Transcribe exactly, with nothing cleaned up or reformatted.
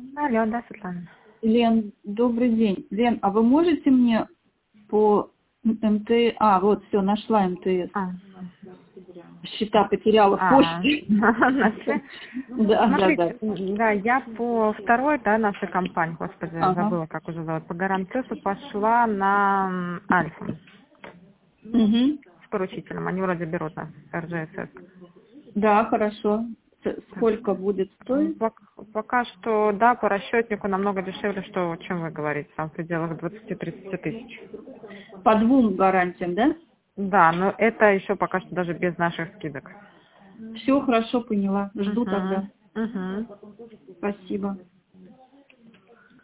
Алло, да, Светлана. Лен, добрый день. Лен, а вы можете мне по МТС... А, вот, все, нашла МТС. А. Счета потеряла в А, почте. нашли? Да, да, Смотрите, да. да, я по второй, да, нашей компании, господи, Ага. забыла, как уже зовут, по гарантесу пошла на м, Альфа Угу. с поручителем. Они вроде берут нас, эр джи эс эс. Да, хорошо. С- Сколько будет М, стоить? пок- Пока что, да, по расчетнику намного дешевле, что, чем вы говорите, там в пределах двадцати-тридцати тысяч. По двум гарантиям, да? Да, но это еще пока что даже без наших скидок. Все хорошо, поняла. Жду тогда. Угу. Угу. Спасибо.